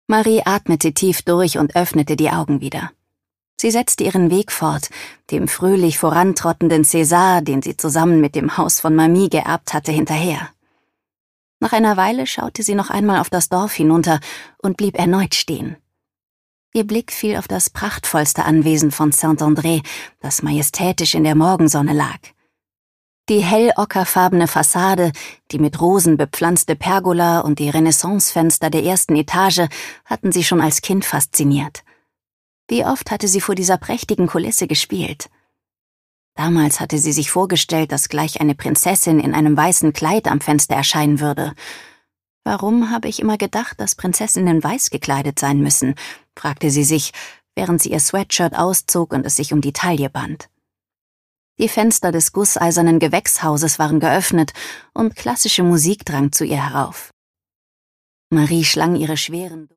Marie atmete tief durch und öffnete die Augen wieder. Sie setzte ihren Weg fort, dem fröhlich vorantrottenden César, den sie zusammen mit dem Haus von Mamie geerbt hatte, hinterher. Nach einer Weile schaute sie noch einmal auf das Dorf hinunter und blieb erneut stehen. Ihr Blick fiel auf das prachtvollste Anwesen von Saint-André, das majestätisch in der Morgensonne lag. Die hell-ockerfarbene Fassade, die mit Rosen bepflanzte Pergola und die Renaissancefenster der ersten Etage hatten sie schon als Kind fasziniert. Wie oft hatte sie vor dieser prächtigen Kulisse gespielt? Damals hatte sie sich vorgestellt, dass gleich eine Prinzessin in einem weißen Kleid am Fenster erscheinen würde. Warum habe ich immer gedacht, dass Prinzessinnen weiß gekleidet sein müssen, fragte sie sich, während sie ihr Sweatshirt auszog und es sich um die Taille band. Die Fenster des gusseisernen Gewächshauses waren geöffnet und klassische Musik drang zu ihr herauf. Marie schlang ihre schweren